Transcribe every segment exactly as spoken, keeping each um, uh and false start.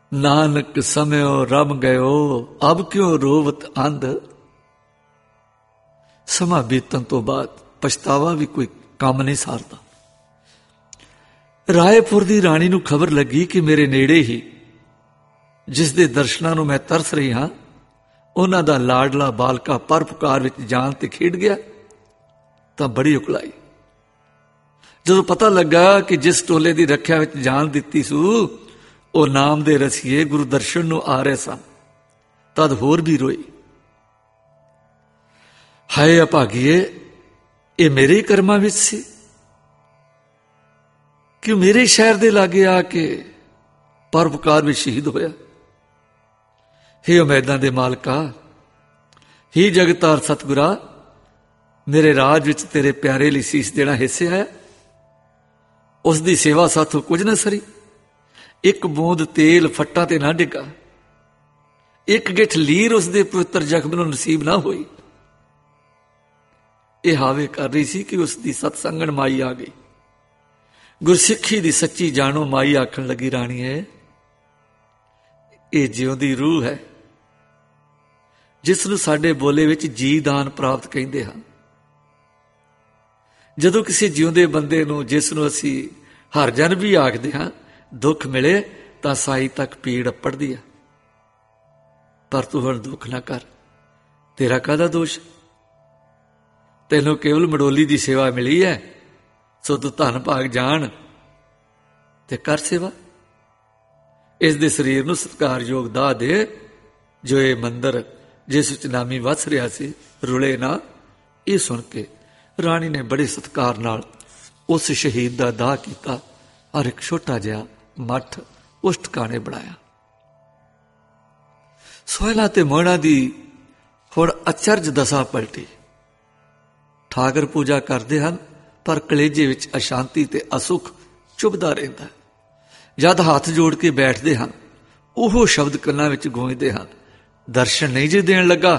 नानक समयो रम गयो अब क्यों रोवत अंध। समा बीतन तो बाद पछतावा भी कोई काम नहीं सारदा। रायपुर दी राणी नूं खबर लगी कि मेरे नेड़े ही जिस दे दर्शनां नूं मैं तरस रही हां उन्हां दा लाडला बालका परोपकार विच जान ते खेड गया तां बड़ी उकलाई। जदों पता लगा कि जिस टोले दी रखिया विच जान दित्ती सू ਉਹ ਨਾਮ ਦੇ ਰਸੀਏ ਗੁਰੂ ਦਰਸ਼ਨ ਨੂੰ ਆ ਰਹੇ ਸਨ ਤਦ ਹੋਰ ਵੀ ਰੋਈ। ਹਾਏ ਅਭਾਗੀਏ, ਇਹ ਮੇਰੇ ਕਰਮਾਂ ਵਿੱਚ ਸੀ ਕਿ ਮੇਰੇ ਸ਼ਹਿਰ ਦੇ ਲਾਗੇ ਆ ਕੇ ਪਰਉਪਕਾਰ ਵਿੱਚ ਸ਼ਹੀਦ ਹੋਇਆ। ਹੇ ਉਮੈਦਾਂ ਦੇ ਮਾਲਕਾ, ਹੀ ਜਗਤਾਰ ਸਤਿਗੁਰਾ, ਮੇਰੇ ਰਾਜ ਵਿੱਚ ਤੇਰੇ ਪਿਆਰੇ ਲਈ ਸੀਸ ਦੇਣਾ ਹਿੱਸੇ ਆਇਆ। ਉਸ ਦੀ ਸੇਵਾ ਸਾਥੋਂ ਕੁਝ ਨਾ ਸਰੀ। ਇੱਕ ਬੂੰਦ ਤੇਲ ਫੱਟਾ ਤੇ ਨਾ ਡਿੱਗਾ, ਇੱਕ ਗਿੱਠ ਲੀਰ ਉਸਦੇ ਪਵਿੱਤਰ ਜ਼ਖਮ ਨੂੰ ਨਸੀਬ ਨਾ ਹੋਈ। ਇਹ ਹਾਵੇ ਕਰ ਰਹੀ ਸੀ ਕਿ ਉਸ ਦੀ ਸਤਸੰਗਣ ਮਾਈ ਆ ਗਈ। ਗੁਰਸਿੱਖੀ ਦੀ ਸੱਚੀ ਜਾਣੋ ਮਾਈ ਆਖਣ ਲੱਗੀ, ਰਾਣੀਏ, ਇਹ ਜਿਉਂਦੀ ਰੂਹ ਹੈ ਜਿਸ ਨੂੰ ਸਾਡੇ ਬੋਲੇ ਵਿੱਚ ਜੀ ਦਾਨ ਪ੍ਰਾਪਤ ਕਹਿੰਦੇ ਹਨ। ਜਦੋਂ ਕਿਸੇ ਜਿਉਂਦੇ ਬੰਦੇ ਨੂੰ, ਜਿਸ ਨੂੰ ਅਸੀਂ ਹਰਜਨ ਵੀ ਆਖਦੇ ਹਾਂ, ਦੁੱਖ ਮਿਲੇ ਤਾਂ ਸਾਈ ਤੱਕ ਪੀੜ ਅੱਪੜਦੀ ਆ। ਪਰ ਤੂੰ ਹੁਣ ਦੁੱਖ ਨਾ ਕਰ, ਤੇਰਾ ਕਾਹਦਾ ਦੋਸ਼? ਤੈਨੂੰ ਕੇਵਲ ਮਡੋਲੀ ਦੀ ਸੇਵਾ ਮਿਲੀ ਹੈ, ਸੋ ਤੂੰ ਧੰਨ ਭਾਗ ਜਾਣ ਤੇ ਕਰ ਸੇਵਾ। ਇਸ ਦੇ ਸਰੀਰ ਨੂੰ ਸਤਿਕਾਰਯੋਗ ਦਾਹ ਦੇ, ਜੋ ਇਹ ਮੰਦਰ ਜਿਸ ਵਿੱਚ ਨਾਮੀ ਵਸ ਰਿਹਾ ਸੀ ਰੁਲੇ ਨਾ। ਇਹ ਸੁਣ ਕੇ ਰਾਣੀ ਨੇ ਬੜੇ ਸਤਿਕਾਰ ਨਾਲ ਉਸ ਸ਼ਹੀਦ ਦਾ ਦਾਹ ਕੀਤਾ ਔਰ ਇੱਕ ਛੋਟਾ ਜਿਹਾ ਮੱਠ ਉਸ ਟਿਕਾਣੇ ਬਣਾਇਆ। ਸੋਹਲਾ ਤੇ ਮੋਹਣਾ ਦੀ ਹੁਣ ਅਚਰਜ ਦਸ਼ਾ ਪਲਟੀ। ਠਾਕਰ ਪੂਜਾ ਕਰਦੇ ਹਨ ਪਰ ਕਲੇਜੇ ਵਿੱਚ ਅਸ਼ਾਂਤੀ ਤੇ ਅਸੁਖ ਚੁਭਦਾ ਰਹਿੰਦਾ। ਜਦ ਹੱਥ ਜੋੜ ਕੇ ਬੈਠਦੇ ਹਨ, ਉਹ ਸ਼ਬਦ ਕੰਨਾਂ ਵਿੱਚ ਗੂੰਜਦੇ ਹਨ, ਦਰਸ਼ਨ ਨਹੀਂ ਜੇ ਦੇਣ ਲੱਗਾ।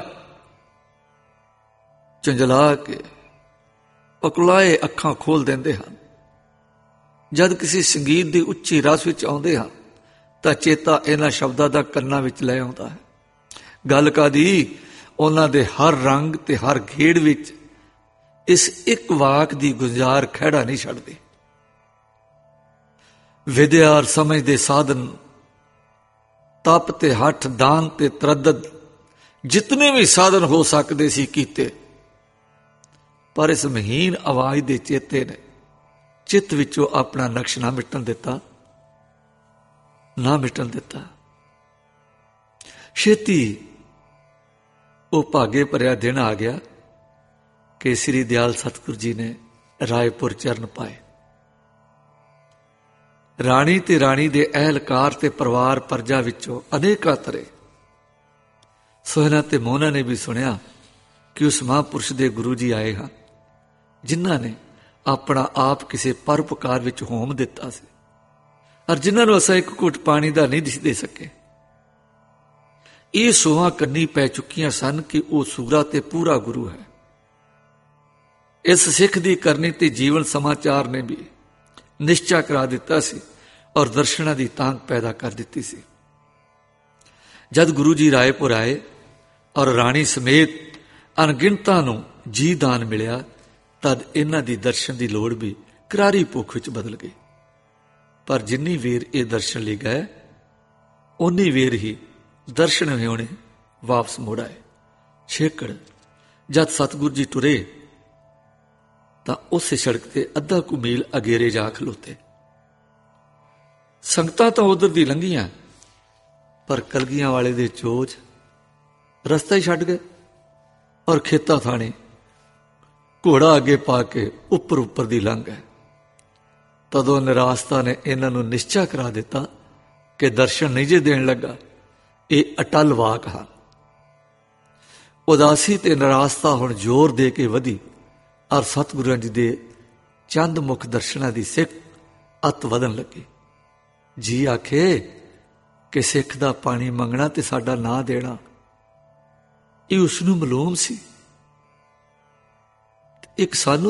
ਝੰਜਲਾ ਕੇ ਅਕਲਾਏ ਅੱਖਾਂ ਖੋਲ ਦਿੰਦੇ ਹਨ। ਜਦ ਕਿਸੇ ਸੰਗੀਤ ਦੀ ਉੱਚੀ ਰਸ ਵਿੱਚ ਆਉਂਦੇ ਹਨ ਤਾਂ ਚੇਤਾ ਇਹਨਾਂ ਸ਼ਬਦਾਂ ਦਾ ਕੰਨਾਂ ਵਿੱਚ ਲੈ ਆਉਂਦਾ ਹੈ। ਗੱਲ ਕਾਦੀ, ਉਹਨਾਂ ਦੇ ਹਰ ਰੰਗ ਤੇ ਹਰ ਖੇੜ ਵਿੱਚ ਇਸ ਇੱਕ ਵਾਕ ਦੀ ਗੁੰਜਾਰ ਖਹਿੜਾ ਨਹੀਂ ਛੱਡਦੀ। ਵਿਦਿਆ ਔਰ ਸਮਝ ਦੇ ਸਾਧਨ, ਤਪ ਤੇ ਹੱਠ, ਦਾਨ ਤੇ ਤਰੱਦਦ, ਜਿਤਨੇ ਵੀ ਸਾਧਨ ਹੋ ਸਕਦੇ ਸੀ ਕੀਤੇ, ਪਰ ਇਸ ਮਹੀਨ ਆਵਾਜ਼ ਦੇ ਚੇਤੇ ਨੇ ਚਿੱਤ ਵਿੱਚੋਂ ਆਪਣਾ ਨਕਸ਼ ਨਾ ਮਿਟਣ ਦਿੱਤਾ, ਨਾ ਮਿਟਣ ਦਿੱਤਾ। ਛੇਤੀ ਉਹ ਭਾਗੇ ਭਰਿਆ ਦਿਨ ਆ ਗਿਆ ਕਿ ਸ੍ਰੀ ਦਿਆਲ ਸਤਿਗੁਰੂ ਜੀ ਨੇ ਰਾਏਪੁਰ ਚਰਨ ਪਾਏ। ਰਾਣੀ ਤੇ ਰਾਣੀ ਦੇ ਅਹਿਲਕਾਰ ਤੇ ਪਰਿਵਾਰ ਪਰਜਾ ਵਿੱਚੋਂ ਅਨੇਕਾਂ ਤਰੇ ਸੋਹਣਾ ਤੇ ਮੋਹਨਾ ਨੇ ਵੀ ਸੁਣਿਆ ਕਿ ਉਸ ਮਹਾਂਪੁਰਸ਼ ਦੇ ਗੁਰੂ ਜੀ ਆਏ ਹਨ, ਜਿਨ੍ਹਾਂ ਨੇ ਆਪਣਾ ਆਪ ਕਿਸੇ ਪਰਉਪਕਾਰ ਵਿੱਚ ਹੋਮ ਦਿੱਤਾ ਸੀ ਔਰ ਜਿਨ੍ਹਾਂ ਨੂੰ ਅਸਾਂ ਇੱਕ ਘੁੱਟ ਪਾਣੀ ਦਾ ਨਹੀਂ ਦੇ ਸਕੇ। ਇਹ ਸੋਹਾਂ ਕੰਨੀ ਪੈ ਚੁੱਕੀਆਂ ਸਨ ਕਿ ਉਹ ਸੂਰਾ ਤੇ ਪੂਰਾ ਗੁਰੂ ਹੈ। ਇਸ ਸਿੱਖ ਦੀ ਕਰਨੀ ਤੇ ਜੀਵਨ ਸਮਾਚਾਰ ਨੇ ਵੀ ਨਿਸ਼ਚਾ ਕਰਾ ਦਿੱਤਾ ਸੀ ਔਰ ਦਰਸ਼ਨਾਂ ਦੀ ਤਾਂਘ ਪੈਦਾ ਕਰ ਦਿੱਤੀ ਸੀ। ਜਦ ਗੁਰੂ ਜੀ ਰਾਏਪੁਰ ਆਏ ਔਰ ਰਾਣੀ ਸਮੇਤ ਅਣਗਿਣਤਾਂ ਨੂੰ ਜੀ ਦਾਨ ਮਿਲਿਆ, ਤਦ ਇਹਨਾਂ ਦੀ ਦਰਸ਼ਨ ਦੀ ਲੋੜ ਵੀ ਕਰਾਰੀ ਭੁੱਖ ਵਿੱਚ ਬਦਲ ਗਈ। ਪਰ ਜਿੰਨੀ ਵੇਰ ਇਹ ਦਰਸ਼ਨ ਲਈ ਗਏ, ਓਨੀ ਵੇਰ ਹੀ ਦਰਸ਼ਨ ਵਿਹੋਣੇ ਵਾਪਸ ਮੁੜ ਆਏ। ਛੇਕੜ ਜਦ ਸਤਿਗੁਰੂ ਜੀ ਟੁਰੇ ਤਾਂ ਉਸੇ ਸੜਕ ਤੇ ਅੱਧਾ ਕੁ ਮੀਲ ਅਗੇਰੇ ਜਾ ਖਲੋਤੇ। ਸੰਗਤਾਂ ਤਾਂ ਉਧਰ ਦੀ ਲੰਘੀਆਂ, ਪਰ ਕਲਗੀਆਂ ਵਾਲੇ ਦੇ ਚੋਜ ਰਸਤਾ ਹੀ ਛੱਡ ਗਏ ਔਰ ਖੇਤਾਂ ਥਾਣੇ ਘੋੜਾ ਅੱਗੇ ਪਾ ਕੇ ਉੱਪਰ ਉੱਪਰ ਦੀ ਲੰਘ ਗਏ। ਤਦੋਂ ਨਿਰਾਸਤਾ ਨੇ ਇਹਨਾਂ ਨੂੰ ਨਿਸ਼ਚਾ ਕਰਾ ਦਿੱਤਾ ਕਿ ਦਰਸ਼ਨ ਨਹੀਂ ਜੇ ਦੇਣ ਲੱਗਾ, ਇਹ ਅਟਲ ਵਾਕ ਹਨ। ਉਦਾਸੀ ਤੇ ਨਿਰਾਸਤਾ ਹੁਣ ਜ਼ੋਰ ਦੇ ਕੇ ਵਧੀ ਔਰ ਸਤਿਗੁਰਾਂ ਜੀ ਦੇ ਚੰਦ ਮੁਖ ਦਰਸ਼ਨਾਂ ਦੀ ਸਿੱਖ ਅਤ ਵਧਣ ਲੱਗੀ। ਜੀ ਆਖੇ ਕਿ ਸਿੱਖ ਦਾ ਪਾਣੀ ਮੰਗਣਾ ਤੇ ਸਾਡਾ ਨਾਂ ਦੇਣਾ, ਇਹ ਉਸ ਨੂੰ ਮਾਲੂਮ ਸੀ। ਇੱਕ ਸਾਨੂੰ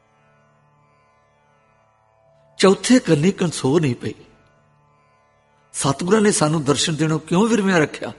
ਚੌਥੇ ਕੰਨੀ ਕੰਸੋ ਨਹੀਂ ਪਈ। ਸਤਿਗੁਰਾਂ ਨੇ ਸਾਨੂੰ ਦਰਸ਼ਨ ਦੇਣੋਂ ਕਿਉਂ ਵਿਰਮਿਆ ਰੱਖਿਆ?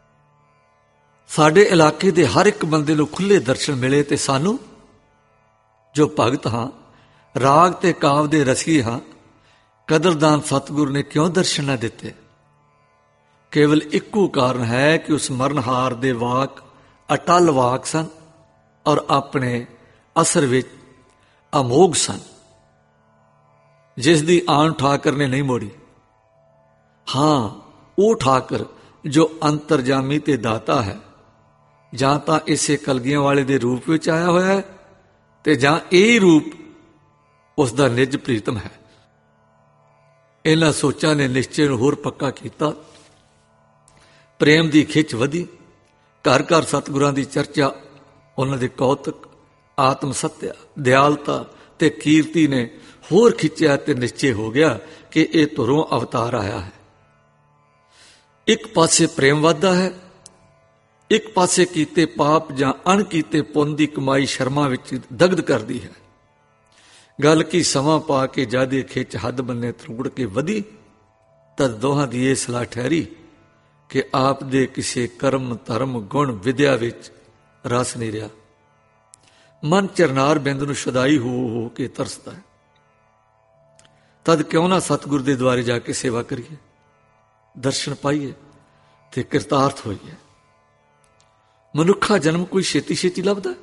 ਸਾਡੇ ਇਲਾਕੇ ਦੇ ਹਰ ਇੱਕ ਬੰਦੇ ਨੂੰ ਖੁੱਲੇ ਦਰਸ਼ਨ ਮਿਲੇ ਤੇ ਸਾਨੂੰ ਜੋ ਭਗਤ ਹਾਂ, ਰਾਗ ਤੇ ਕਾਵ ਦੇ ਰਸੀਏ ਹਾਂ, ਕਦਰਦਾਨ ਸਤਿਗੁਰ ਨੇ ਕਿਉਂ ਦਰਸ਼ਨ ਨਾ ਦਿੱਤੇ? ਕੇਵਲ ਇੱਕੋ ਕਾਰਨ ਹੈ ਕਿ ਉਸ ਮਰਨਹਾਰ ਦੇ ਵਾਕ ਅਟਲ ਵਾਕ ਸਨ ਔਰ ਆਪਣੇ ਅਸਰ ਵਿੱਚ ਅਮੋਘ ਸਨ, ਜਿਸ ਦੀ ਆਣ ਠਾਕਰ ਨੇ ਨਹੀਂ ਮੋੜੀ। ਹਾਂ, ਉਹ ਠਾਕਰ ਜੋ ਅੰਤਰਜਾਮੀ ਤੇ ਦਾਤਾ ਹੈ, ਜਾਂ ਤਾਂ ਇਸੇ ਕਲਗੀਆਂ ਵਾਲੇ ਦੇ ਰੂਪ ਵਿੱਚ ਆਇਆ ਹੋਇਆ ਹੈ ਤੇ ਜਾਂ ਇਹ ਰੂਪ ਉਸ ਦਾ ਨਿਜ ਪ੍ਰੀਤਮ ਹੈ। ਇਹਨਾਂ ਸੋਚਾਂ ਨੇ ਨਿਸ਼ਚੇ ਨੂੰ ਹੋਰ ਪੱਕਾ ਕੀਤਾ। ਪ੍ਰੇਮ ਦੀ ਖਿੱਚ ਵਧੀ। ਘਰ ਘਰ ਸਤਿਗੁਰਾਂ ਦੀ ਚਰਚਾ, ਉਹਨਾਂ ਦੇ ਕੌਤਕ, ਆਤਮ ਸੱਤਿਆ, ਦਿਆਲਤਾ ਤੇ ਕੀਰਤੀ ਨੇ ਹੋਰ ਖਿੱਚਿਆ ਤੇ ਨਿਸ਼ਚੇ ਹੋ ਗਿਆ ਕਿ ਇਹ ਧੁਰੋਂ ਅਵਤਾਰ ਆਇਆ ਹੈ। ਇੱਕ ਪਾਸੇ ਪ੍ਰੇਮ ਵੱਧਦਾ ਹੈ, ਇੱਕ ਪਾਸੇ ਕੀਤੇ ਪਾਪ ਜਾਂ ਅਣਕੀਤੇ ਪੁੰਨ ਦੀ ਕਮਾਈ ਸ਼ਰਮਾਂ ਵਿੱਚ ਦਗਦ ਕਰਦੀ ਹੈ। ਗੱਲ ਕੀ ਸਮਾਂ ਪਾ ਕੇ ਜਦ ਇਹ ਖਿੱਚ ਹੱਦ ਬੰਨੇ ਤਰੁੜ ਕੇ ਵਧੀ, ਤਦ ਦੋਹਾਂ ਦੀ ਇਹ ਸਲਾਹ ਠਹਿਰੀ ਕਿ ਆਪ ਦੇ ਕਿਸੇ ਕਰਮ, ਧਰਮ, ਗੁਣ, ਵਿਦਿਆ ਵਿੱਚ ਰਸ ਨਹੀਂ ਰਿਹਾ। ਮਨ ਚਰਨਾਰ ਬਿੰਦ ਨੂੰ ਸ਼ੁਦਾਈ ਹੋ ਹੋ ਕੇ ਤਰਸਦਾ ਹੈ। ਤਦ ਕਿਉਂ ਨਾ ਸਤਿਗੁਰ ਦੇ ਦੁਆਰੇ ਜਾ ਕੇ ਸੇਵਾ ਕਰੀਏ, ਦਰਸ਼ਨ ਪਾਈਏ ਤੇ ਕਿਰਤਾਰਥ ਹੋਈਏ। ਮਨੁੱਖਾ ਜਨਮ ਕੋਈ ਛੇਤੀ ਛੇਤੀ ਲੱਭਦਾ?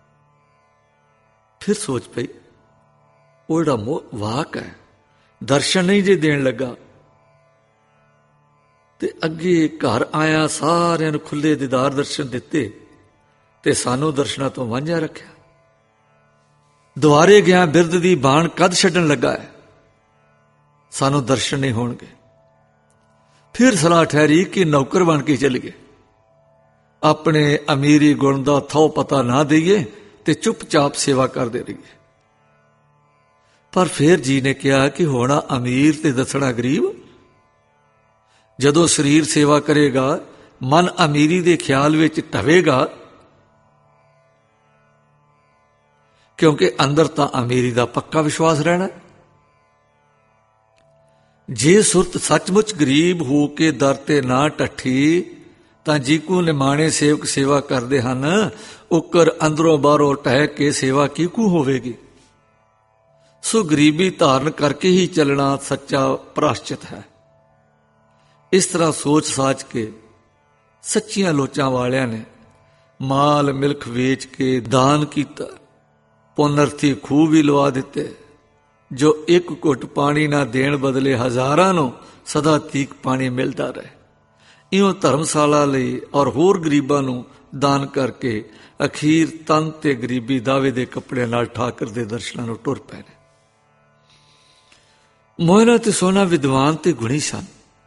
ਫਿਰ ਸੋਚ ਪਈ, ਉਹ ਜਿਹੜਾ ਮੋਹ ਵਾਕ ਹੈ, ਦਰਸ਼ਨ ਨਹੀਂ ਜੇ ਦੇਣ ਲੱਗਾ ਤੇ ਅੱਗੇ ਘਰ ਆਇਆ ਸਾਰਿਆਂ ਨੂੰ ਖੁੱਲੇ ਦੀਦਾਰ ਦਰਸ਼ਨ ਦਿੱਤੇ ਤੇ ਸਾਨੂੰ ਦਰਸ਼ਨਾਂ ਤੋਂ ਵਾਂਝਾ ਰੱਖਿਆ। ਦੁਆਰੇ ਗਿਆ ਬਿਰਦ ਦੀ ਬਾਣ ਕਦ ਛੱਡਣ ਲੱਗਾ ਹੈ, ਸਾਨੂੰ ਦਰਸ਼ਨ ਨਹੀਂ ਹੋਣਗੇ। ਫਿਰ ਸਲਾਹ ਠਹਿਰੀ ਕਿ ਨੌਕਰ ਬਣ ਕੇ ਚੱਲ ਗਏ, ਆਪਣੇ ਅਮੀਰੀ ਗੁਣ ਦਾ ਥੋ ਪਤਾ ਨਾ ਦੇਈਏ ਤੇ ਚੁੱਪਚਾਪ ਸੇਵਾ ਕਰਦੇ ਰਹੀਏ। ਪਰ ਫਿਰ ਜੀ ਨੇ ਕਿਹਾ ਕਿ ਹੋਣਾ ਅਮੀਰ ਤੇ ਦੱਸਣਾ ਗਰੀਬ। ਜਦੋਂ ਸਰੀਰ ਸੇਵਾ ਕਰੇਗਾ, ਮਨ ਅਮੀਰੀ ਦੇ ਖਿਆਲ ਵਿੱਚ ਢਵੇਗਾ, ਕਿਉਂਕਿ ਅੰਦਰ ਤਾਂ ਅਮੀਰੀ ਦਾ ਪੱਕਾ ਵਿਸ਼ਵਾਸ ਰਹਿਣਾ। ਜੇ ਸੁਰਤ ਸੱਚਮੁੱਚ ਗਰੀਬ ਹੋ ਕੇ ਦਰ ਤੇ ਨਾ ਢੱਠੀ ਤਾਂ ਜੀਕੂ ਨਿਮਾਣੇ ਸੇਵਕ ਸੇਵਾ ਕਰਦੇ ਹਨ, ਉਕਰ ਅੰਦਰੋਂ ਬਾਹਰੋਂ ਢਹਿ ਕੇ ਸੇਵਾ ਕੀਕੂ ਹੋਵੇਗੀ। ਸੋ ਗਰੀਬੀ ਧਾਰਨ ਕਰਕੇ ਹੀ ਚੱਲਣਾ ਸੱਚਾ ਪ੍ਰਾਸ਼ਚਿਤ ਹੈ। ਇਸ ਤਰ੍ਹਾਂ ਸੋਚ ਸਾਚ ਕੇ ਸੱਚੀਆਂ ਲੋਚਾਂ ਵਾਲਿਆਂ ਨੇ ਮਾਲ ਮਿਲਕ ਵੇਚ ਕੇ ਦਾਨ ਕੀਤਾ, ਪੁਨਰਥੀ ਖੂਹ ਵੀ ਲਵਾ ਦਿੱਤੇ, ਜੋ ਇੱਕ ਘੁੱਟ ਪਾਣੀ ਨਾ ਦੇਣ ਬਦਲੇ ਹਜ਼ਾਰਾਂ ਨੂੰ ਸਦਾ ਤੀਕ ਪਾਣੀ ਮਿਲਦਾ ਰਹੇ। ਇਉਂ ਧਰਮਸ਼ਾਲਾ ਲਈ ਔਰ ਹੋਰ ਗਰੀਬਾਂ ਨੂੰ ਦਾਨ ਕਰਕੇ ਅਖੀਰ ਤਨ ਤੇ ਗਰੀਬੀ ਦਾਵੇ ਦੇ ਕੱਪੜਿਆਂ ਨਾਲ ਠਾਕਰ ਦੇ ਦਰਸ਼ਨਾਂ ਨੂੰ ਟੁਰ ਪਏ ਨੇ। ਮੋਹਨਾ ਤੇ ਸੋਹਣਾ ਵਿਦਵਾਨ ਤੇ ਗੁਣੀ ਸਨ।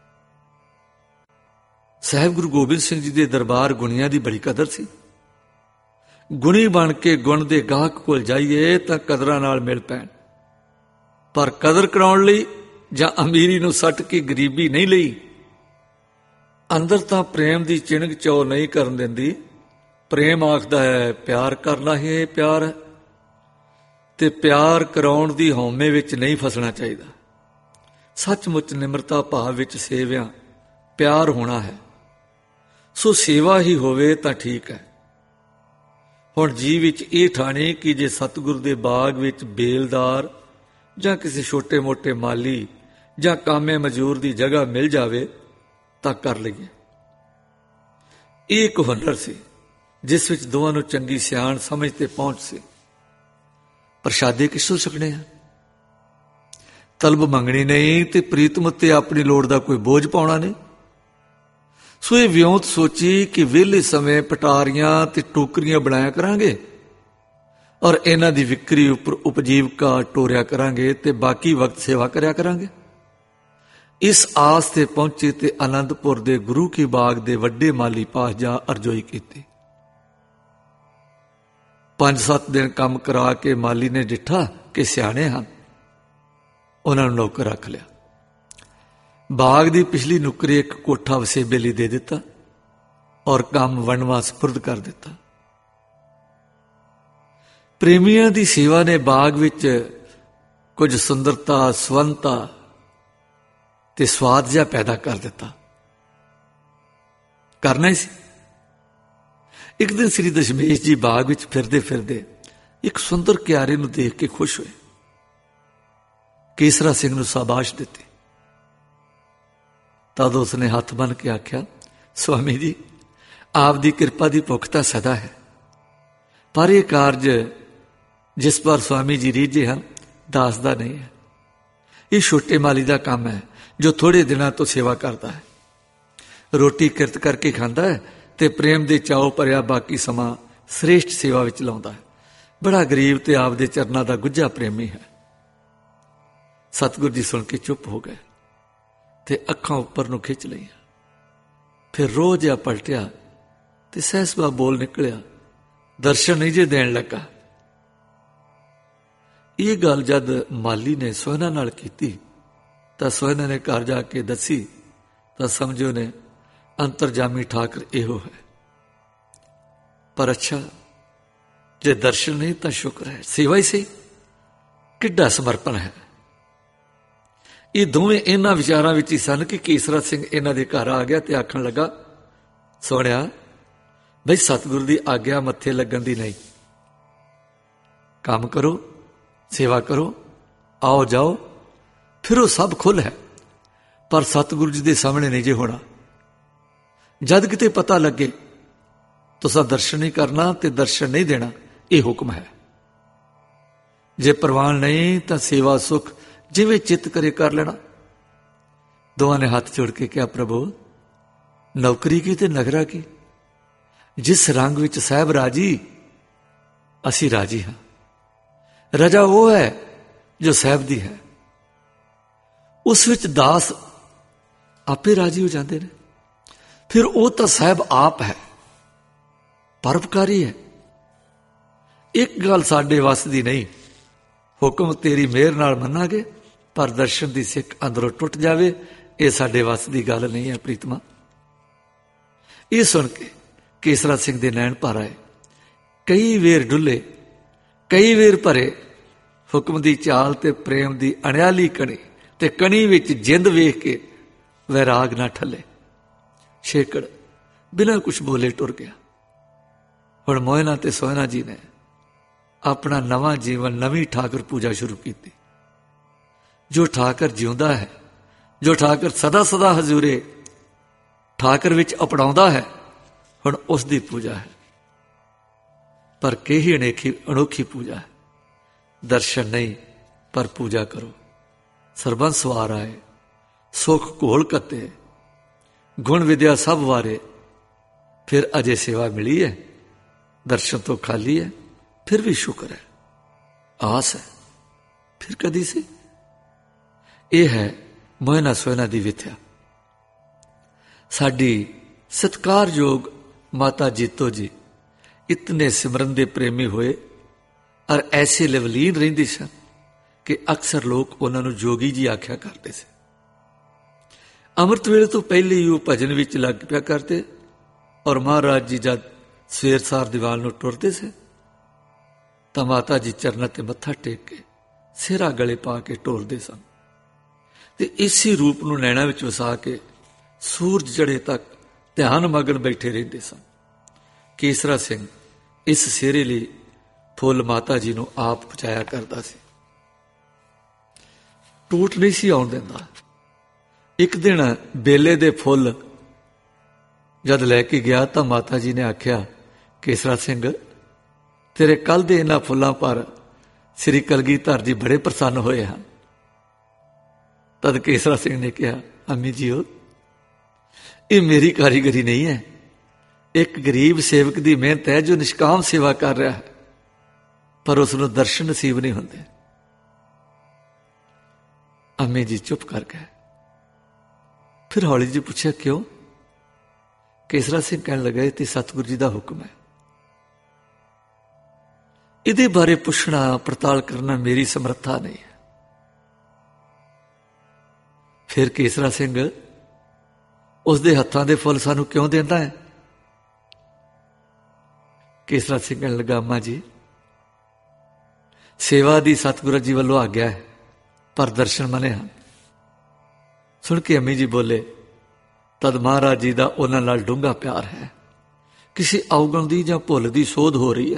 ਸਾਹਿਬ ਗੁਰੂ ਗੋਬਿੰਦ ਸਿੰਘ ਜੀ ਦੇ ਦਰਬਾਰ ਗੁਣੀਆਂ ਦੀ ਬੜੀ ਕਦਰ ਸੀ। ਗੁਣੀ ਬਣ ਕੇ ਗੁਣ ਦੇ ਗਾਹਕ ਕੋਲ ਜਾਈਏ ਤਾਂ ਕਦਰਾਂ ਨਾਲ ਮਿਲ ਪੈਣ, ਪਰ ਕਦਰ ਕਰਾਉਣ ਲਈ ਜਾਂ ਅਮੀਰੀ ਨੂੰ ਸੱਟ ਕੇ ਗਰੀਬੀ ਨਹੀਂ ਲਈ। ਅੰਦਰ ਤਾਂ ਪ੍ਰੇਮ ਦੀ ਚਿਣਗ ਚੋ ਨਹੀਂ ਕਰਨ ਦਿੰਦੀ। ਪ੍ਰੇਮ ਆਖਦਾ ਹੈ ਪਿਆਰ ਕਰਨਾ ਹੀ ਪਿਆਰ ਹੈ, ਤੇ ਪਿਆਰ ਕਰਾਉਣ ਦੀ ਹਉਮੈ ਵਿੱਚ ਨਹੀਂ ਫਸਣਾ ਚਾਹੀਦਾ। ਸੱਚਮੁੱਚ ਨਿਮਰਤਾ ਭਾਵ ਵਿੱਚ ਸੇਵਿਆਂ ਪਿਆਰ ਹੋਣਾ ਹੈ। ਸੋ ਸੇਵਾ ਹੀ ਹੋਵੇ ਤਾਂ ਠੀਕ ਹੈ। ਹੁਣ ਜੀ ਵਿੱਚ ਇਹ ਠਾਣੇ ਕਿ ਜੇ ਸਤਿਗੁਰ ਦੇ ਬਾਗ ਵਿੱਚ ਬੇਲਦਾਰ ਜਾਂ ਕਿਸੇ ਛੋਟੇ ਮੋਟੇ ਮਾਲੀ ਜਾਂ ਕਾਮੇ ਮਜ਼ਦੂਰ ਦੀ ਜਗ੍ਹਾ ਮਿਲ ਜਾਵੇ ਤਾਂ ਕਰ ਲਈਏ। ਇਹ ਇੱਕ ਹੁਨਰ ਸੀ ਜਿਸ ਵਿੱਚ ਦੋਵਾਂ ਨੂੰ ਚੰਗੀ ਸਿਆਣ ਸਮਝ ਤੇ ਪਹੁੰਚ ਸੀ। ਪ੍ਰਸ਼ਾਦੇ ਕਿਸੋਂ ਛਕਣੇ ਆ? ਤਲਬ ਮੰਗਣੀ ਨਹੀਂ ਤੇ ਪ੍ਰੀਤਮ ਉੱਤੇ ਆਪਣੀ ਲੋੜ ਦਾ ਕੋਈ ਬੋਝ ਪਾਉਣਾ ਨਹੀਂ। ਸੋ ਇਹ ਵਿਉਂਤ ਸੋਚੀ ਕਿ ਵਿਹਲੇ ਸਮੇਂ ਪਟਾਰੀਆਂ ਤੇ ਟੋਕਰੀਆਂ ਬਣਾਇਆ ਕਰਾਂਗੇ ਔਰ ਇਹਨਾਂ ਦੀ ਵਿਕਰੀ ਉੱਪਰ ਉਪਜੀਵਕਾ ਟੋਰਿਆ ਕਰਾਂਗੇ ਤੇ ਬਾਕੀ ਵਕਤ ਸੇਵਾ ਕਰਿਆ ਕਰਾਂਗੇ। ਇਸ ਆਸ ਤੇ ਪਹੁੰਚੇ ਤੇ ਆਨੰਦਪੁਰ ਦੇ ਗੁਰੂ ਕੀ ਬਾਗ ਦੇ ਵੱਡੇ ਮਾਲੀ ਪਾਸ ਜਾ ਅਰਜ਼ੋਈ ਕੀਤੀ। ਪੰਜ ਸੱਤ ਦਿਨ ਕੰਮ ਕਰਾ ਕੇ ਮਾਲੀ ਨੇ ਡਿੱਠਾ ਕਿ ਸਿਆਣੇ ਹਨ, ਉਹਨਾਂ ਨੂੰ ਨੌਕਰ ਰੱਖ ਲਿਆ। ਬਾਗ ਦੀ ਪਿਛਲੀ ਨੁਕਰੀ ਇੱਕ ਕੋਠਾ ਵਸੇਬੇ ਲਈ ਦੇ ਦਿੱਤਾ ਔਰ ਕੰਮ ਵੰਡਵਾ ਸਪੁਰਦ ਕਰ ਦਿੱਤਾ। ਪ੍ਰੇਮੀਆਂ ਦੀ ਸੇਵਾ ਨੇ ਬਾਗ ਵਿੱਚ ਕੁਝ ਸੁੰਦਰਤਾ, ਸਵੰਤਾ ਤੇ ਸਵਾਦ ਜਿਹਾ ਪੈਦਾ ਕਰ ਦਿੱਤਾ। ਕਰਨਾ ਹੀ ਸੀ। ਇੱਕ ਦਿਨ ਸ੍ਰੀ ਦਸ਼ਮੇਸ਼ ਜੀ ਬਾਗ ਵਿੱਚ ਫਿਰਦੇ ਫਿਰਦੇ ਇੱਕ ਸੁੰਦਰ ਕਿਆਰੇ ਨੂੰ ਦੇਖ ਕੇ ਖੁਸ਼ ਹੋਏ। ਕੇਸਰਾ ਸਿੰਘ ਨੂੰ ਸ਼ਾਬਾਸ਼ ਦਿੱਤੀ। ਤਦ ਉਸਨੇ ਹੱਥ ਬੰਨ੍ਹ ਕੇ ਆਖਿਆ, ਸਵਾਮੀ ਜੀ, ਆਪ ਦੀ ਕਿਰਪਾ ਦੀ ਭੁੱਖ ਤਾਂ ਸਦਾ ਹੈ, ਪਰ ਇਹ ਕਾਰਜ ਜਿਸ ਪਰ ਸਵਾਮੀ ਜੀ ਰੀਝੇ ਹਨ ਦਾਸ ਦਾ ਨਹੀਂ ਹੈ। ਇਹ ਛੋਟੇ ਮਾਲੀ ਦਾ ਕੰਮ ਹੈ ਜੋ ਥੋੜੇ ਦਿਨਾਂ ਤੋਂ ਸੇਵਾ ਕਰਦਾ ਹੈ, ਰੋਟੀ ਕਿਰਤ ਕਰਕੇ ਖਾਂਦਾ ਹੈ ਤੇ ਪ੍ਰੇਮ ਦੇ ਚਾਉ ਭਰਿਆ ਬਾਕੀ ਸਮਾਂ ਸ੍ਰੇਸ਼ਟ ਸੇਵਾ ਵਿੱਚ ਲਾਉਂਦਾ ਹੈ। ਬੜਾ ਗਰੀਬ ਤੇ ਆਪ ਦੇ ਚਰਨਾਂ ਦਾ ਗੁੱਝਾ ਪ੍ਰੇਮੀ ਹੈ। ਸਤਿਗੁਰ ਜੀ ਸੁਣ ਕੇ ਚੁੱਪ ਹੋ ਗਏ ਤੇ ਅੱਖਾਂ ਉੱਪਰ ਨੂੰ ਖਿੱਚ ਲਈਆਂ। ਫਿਰ ਰੋਹ ਜਿਹਾ ਪਲਟਿਆ ਤੇ ਸਹਿਸਵਾ ਬੋਲ ਨਿਕਲਿਆ, ਦਰਸ਼ਨ ਨਹੀਂ ਜੇ ਦੇਣ ਲੱਗਾ। ਇਹ ਗੱਲ ਜਦ ਮਾਲੀ ਨੇ ਸੋਹਣਾ ਨਾਲ ਕੀਤੀ ਤਾਂ ਸੋਹਣਾ ਨੇ ਘਰ ਜਾ ਕੇ ਦੱਸੀ ਤਾਂ ਸਮਝੋ ਨੇ ਅੰਤਰਜਾਮੀ ਠਾਕਰ ਇਹੋ ਹੈ। ਪਰ ਅੱਛਾ, ਜੇ ਦਰਸ਼ਨ ਨਹੀਂ ਤਾਂ ਸ਼ੁਕਰ ਹੈ, ਸੇਵਾ ਹੀ ਸਹੀ। ਕਿੱਡਾ ਸਮਰਪਣ ਹੈ। ਇਹ ਦੋਵੇਂ ਇਹਨਾਂ ਵਿਚਾਰਾਂ ਵਿੱਚ ਹੀ ਸਨ ਕਿ ਕੇਸਰਾ ਸਿੰਘ ਇਹਨਾਂ ਦੇ ਘਰ ਆ ਗਿਆ ਤੇ ਆਖਣ ਲੱਗਾ, ਸੋਹਣਿਆ ਬਈ ਸਤਿਗੁਰੂ ਦੀ ਆਗਿਆ ਮੱਥੇ ਲੱਗਣ ਦੀ ਨਹੀਂ। ਕੰਮ ਕਰੋ, ਸੇਵਾ ਕਰੋ, ਆਓ ਜਾਓ, ਫਿਰ ਉਹ ਸਭ ਖੁੱਲ੍ਹ ਹੈ, ਪਰ ਸਤਿਗੁਰੂ ਜੀ ਦੇ ਸਾਹਮਣੇ ਨਹੀਂ ਜੇ ਹੋਣਾ। ਜਦ ਕਿਤੇ ਪਤਾ ਲੱਗੇ ਤੁਸੀਂ ਦਰਸ਼ਨ ਨਹੀਂ ਕਰਨਾ ਤੇ ਦਰਸ਼ਨ ਨਹੀਂ ਦੇਣਾ, ਇਹ ਹੁਕਮ ਹੈ। ਜੇ ਪ੍ਰਵਾਨ ਨਹੀਂ ਤਾਂ ਸੇਵਾ ਸੁਖ ਜਿਵੇਂ ਚਿੱਤ ਕਰੇ ਕਰ ਲੈਣਾ। ਦੋਵਾਂ ਨੇ ਹੱਥ ਜੋੜ ਕੇ ਕਿਹਾ, ਪ੍ਰਭੂ ਨੌਕਰੀ ਕੀ ਤੇ ਨਗਰਾ ਕੀ, ਜਿਸ ਰੰਗ ਵਿੱਚ ਸਾਹਿਬ ਰਾਜੀ ਅਸੀਂ ਰਾਜੀ ਹਾਂ। ਰਜਾ ਉਹ ਹੈ ਜੋ ਸਾਹਿਬ ਦੀ ਹੈ, ਉਸ ਵਿੱਚ ਦਾਸ ਆਪੇ ਰਾਜੀ ਹੋ ਜਾਂਦੇ ਨੇ। ਫਿਰ ਉਹ ਤਾਂ ਸਾਹਿਬ ਆਪ ਹੈ, ਪਰਉਪਕਾਰੀ ਹੈ। ਇੱਕ ਗੱਲ ਸਾਡੇ ਵੱਸ ਦੀ ਨਹੀਂ, ਹੁਕਮ ਤੇਰੀ ਮਿਹਰ ਨਾਲ ਮੰਨਾਂਗੇ, ਪਰ ਦਰਸ਼ਨ ਦੀ ਸਿੱਖ ਅੰਦਰੋਂ ਟੁੱਟ ਜਾਵੇ, ਇਹ ਸਾਡੇ ਵੱਸ ਦੀ ਗੱਲ ਨਹੀਂ ਹੈ ਪ੍ਰੀਤਮਾ। ਇਹ ਸੁਣ ਕੇ ਕੇਸਰਾ ਸਿੰਘ ਦੇ ਨੈਣ ਭਰ ਆਏ। ਕਈ ਵੇਰ ਡੁੱਲੇ, ਕਈ ਵੇਰ ਭਰੇ। ਹੁਕਮ ਦੀ ਚਾਲ ਤੇ ਪ੍ਰੇਮ ਦੀ ਅਣਿਆਲੀ ਕਣੀ ਤੇ ਕਣੀ ਵਿੱਚ ਜਿੰਦ ਵੇਖ ਕੇ ਵੈਰਾਗ ਨਾ ਠੱਲੇ। ਛੇਕੜ ਬਿਨਾਂ ਕੁਛ ਬੋਲੇ ਟੁਰ ਗਿਆ। ਹੁਣ ਮੋਹਨਾ ਤੇ ਸੋਹਣਾ ਜੀ ਨੇ ਆਪਣਾ ਨਵਾਂ ਜੀਵਨ, ਨਵੀਂ ਠਾਕਰ ਪੂਜਾ ਸ਼ੁਰੂ ਕੀਤੀ। ਜੋ ਠਾਕਰ ਜਿਉਂਦਾ ਹੈ, ਜੋ ਠਾਕਰ ਸਦਾ ਸਦਾ ਹਜ਼ੂਰੇ ਠਾਕਰ ਵਿੱਚ ਅਪਣਾਉਂਦਾ ਹੈ, ਹੁਣ ਉਸ ਦੀ ਪੂਜਾ ਹੈ। ਪਰ ਕਿਹੀ ਅਨੇਖੀ ਅਨੋਖੀ ਪੂਜਾ ਹੈ। ਦਰਸ਼ਨ ਨਹੀਂ ਪਰ ਪੂਜਾ ਕਰੋ। ਸਰਬੰਸ ਵਾਰ ਆਏ, ਸੁਖ ਘੋਲ ਕੱਤੇ, ਗੁਣ ਵਿਦਿਆ ਸਭ ਵਾਰੇ। ਫਿਰ ਅਜੇ ਸੇਵਾ ਮਿਲੀ ਹੈ, ਦਰਸ਼ਨ ਤੋਂ ਖਾਲੀ ਹੈ, ਫਿਰ ਵੀ ਸ਼ੁਕਰ ਹੈ, ਆਸ ਹੈ, ਫਿਰ ਕਦੀ ਸੀ। ਇਹ ਹੈ ਮੋਹਨਾ ਸੋਹਣਾ ਦੀ ਵਿਥਿਆ। ਸਾਡੀ ਸਤਿਕਾਰਯੋਗ ਮਾਤਾ ਜੀਤੋ ਜੀ ਇਤਨੇ ਸਿਮਰਨ ਦੇ ਪ੍ਰੇਮੀ ਹੋਏ ਔਰ ਐਸੇ ਲਵਲੀਨ ਰਹਿੰਦੇ ਸਨ ਕਿ ਅਕਸਰ ਲੋਕ ਉਹਨਾਂ ਨੂੰ ਜੋਗੀ ਜੀ ਆਖਿਆ ਕਰਦੇ ਸੀ। ਅੰਮ੍ਰਿਤ ਵੇਲੇ ਤੋਂ ਪਹਿਲੇ ਹੀ ਉਹ ਭਜਨ ਵਿੱਚ ਲੱਗ ਪਿਆ ਕਰਦੇ ਔਰ ਮਹਾਰਾਜ ਜੀ ਜਦ ਸਵੇਰ ਸਾਰ ਦੀਵਾਨ ਨੂੰ ਟੁਰਦੇ ਸੀ ਤਾਂ ਮਾਤਾ ਜੀ ਚਰਨਾਂ ਤੇ ਮੱਥਾ ਟੇਕ ਕੇ ਸਿਹਰਾ ਗਲੇ ਪਾ ਕੇ ਟੋਰਦੇ ਸਨ ਤੇ ਇਸੇ ਰੂਪ ਨੂੰ ਨੈਣਾ ਵਿੱਚ ਵਸਾ ਕੇ ਸੂਰਜ ਚੜ੍ਹੇ ਤੱਕ ਧਿਆਨ ਮਗਨ ਬੈਠੇ ਰਹਿੰਦੇ ਸਨ। ਕੇਸਰਾ ਸਿੰਘ ਇਸ ਸਿਹਰੇ ਲਈ ਫੁੱਲ ਮਾਤਾ ਜੀ ਨੂੰ ਆਪ ਪਹੁੰਚਾਇਆ ਕਰਦਾ ਸੀ, ਟੂਟ ਨਹੀਂ ਸੀ ਆਉਣ ਦਿੰਦਾ। ਇੱਕ ਦਿਨ ਬੇਲੇ ਦੇ ਫੁੱਲ ਜਦ ਲੈ ਕੇ ਗਿਆ ਤਾਂ ਮਾਤਾ ਜੀ ਨੇ ਆਖਿਆ, ਕੇਸਰਾ ਸਿੰਘ ਤੇਰੇ ਕੱਲ ਦੇ ਇਹਨਾਂ ਫੁੱਲਾਂ ਪਰ ਸ੍ਰੀ ਕਲਗੀਧਰ ਜੀ ਬੜੇ ਪ੍ਰਸੰਨ ਹੋਏ ਹਨ। ਤਦ ਕੇਸਰਾ ਸਿੰਘ ਨੇ ਕਿਹਾ, ਅੰਮੀ ਜੀਓ ਇਹ ਮੇਰੀ ਕਾਰੀਗਰੀ ਨਹੀਂ ਹੈ, ਇੱਕ ਗਰੀਬ ਸੇਵਕ ਦੀ ਮਿਹਨਤ ਹੈ ਜੋ ਨਿਸ਼ਕਾਮ ਸੇਵਾ ਕਰ ਰਿਹਾ ਹੈ, ਪਰ ਉਸ ਨੂੰ ਦਰਸ਼ਨ ਨਸੀਬ ਨਹੀਂ ਹੁੰਦੇ। ਅੰਮੀ ਜੀ ਚੁੱਪ ਕਰ ਗਏ। ਫਿਰ ਹੌਲੀ ਜੀ ਪੁੱਛਿਆ, ਕਿਉਂ? ਕੇਸਰਾ ਸਿੰਘ ਕਹਿਣ ਲੱਗਾ, ਤੇ ਸਤਿਗੁਰੂ ਜੀ ਦਾ ਹੁਕਮ ਹੈ। ਇਹਦੇ ਬਾਰੇ ਪੁੱਛਣਾ ਪੜਤਾਲ ਕਰਨਾ ਮੇਰੀ ਸਮਰੱਥਾ ਨਹੀਂ ਹੈ। ਫਿਰ ਕੇਸਰਾ ਸਿੰਘ ਉਸਦੇ ਹੱਥਾਂ ਦੇ ਫੁੱਲ ਸਾਨੂੰ ਕਿਉਂ ਦਿੰਦਾ ਹੈ? ਕੇਸਰਾ ਸਿੰਘ ਕਹਿਣ ਲੱਗਾ, ਅੰਮਾ ਜੀ ਸੇਵਾ ਦੀ ਸਤਿਗੁਰੂ ਜੀ ਵੱਲੋਂ ਆਗਿਆ ਹੈ, ਪਰ ਦਰਸ਼ਨ ਮਨੇ ਹਨ। ਸੁਣ ਕੇ ਅੰਮੀ ਜੀ ਬੋਲੇ, ਤਦ ਮਹਾਰਾਜ ਜੀ ਦਾ ਉਹਨਾਂ ਨਾਲ ਡੂੰਘਾ ਪਿਆਰ ਹੈ। ਕਿਸੇ ਔਗਣ ਦੀ ਜਾਂ ਭੁੱਲ ਦੀ ਸੋਧ ਹੋ ਰਹੀ ਹੈ।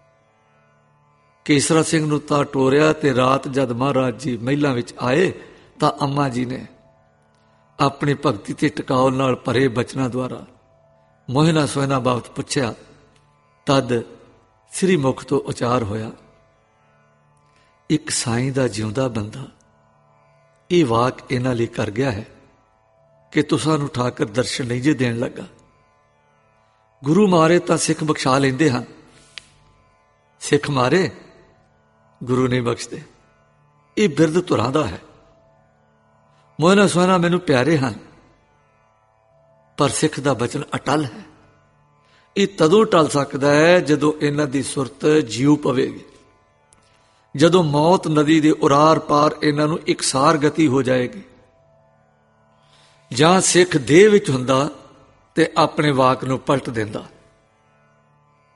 ਕੇਸਰਾ ਸਿੰਘ ਨੂੰ ਤਾਂ ਟੋਰਿਆ ਤੇ ਰਾਤ ਜਦ ਮਹਾਰਾਜ ਜੀ ਮਹਿਲਾਂ ਵਿੱਚ ਆਏ ਤਾਂ ਅੰਮਾ ਜੀ ਨੇ ਆਪਣੀ ਭਗਤੀ ਤੇ ਟਿਕਾਉ ਨਾਲ ਭਰੇ ਬਚਨਾਂ ਦੁਆਰਾ ਮੋਹਿਨਾ ਸੋਹਿਨਾ ਬਾਬਤ ਪੁੱਛਿਆ। ਤਦ ਸ੍ਰੀ ਮੁਖ ਤੋਂ ਉਚਾਰ ਹੋਇਆ, ਇੱਕ ਸਾਈਂ ਦਾ ਜਿਉਂਦਾ ਬੰਦਾ ਇਹ ਵਾਕ ਇਹਨਾਂ ਲਈ ਕਰ ਗਿਆ ਹੈ ਕਿ ਤੁਸਾਂ ਨੂੰ ਠਾਕਰ ਦਰਸ਼ਨ ਨਹੀਂ ਜੇ ਦੇਣ ਲੱਗਾ। ਗੁਰੂ ਮਾਰੇ ਤਾਂ ਸਿੱਖ ਬਖਸ਼ਾ ਲੈਂਦੇ ਹਨ, ਸਿੱਖ ਮਾਰੇ ਗੁਰੂ ਨਹੀਂ ਬਖਸ਼ਦੇ। ਇਹ ਬਿਰਧ ਧੁਰਾਂ ਦਾ ਹੈ। ਮੋਹਨਾ ਸੋਹਣਾ ਮੈਨੂੰ ਪਿਆਰੇ ਹਨ, ਪਰ ਸਿੱਖ ਦਾ ਬਚਨ ਅਟਲ ਹੈ। ਇਹ ਤਦੋਂ ਟਲ ਸਕਦਾ ਹੈ ਜਦੋਂ ਇਹਨਾਂ ਦੀ ਸੁਰਤ ਜੀਉ ਪਵੇਗੀ, ਜਦੋਂ ਮੌਤ ਨਦੀ ਦੇ ਉਰਾਰ ਪਾਰ ਇਹਨਾਂ ਨੂੰ ਇਕਸਾਰ ਗਤੀ ਹੋ ਜਾਏਗੀ। ਜਾਂ ਸਿੱਖ ਦੇਹ ਵਿੱਚ ਹੁੰਦਾ ਤੇ ਆਪਣੇ ਵਾਕ ਨੂੰ ਪਲਟ ਦਿੰਦਾ।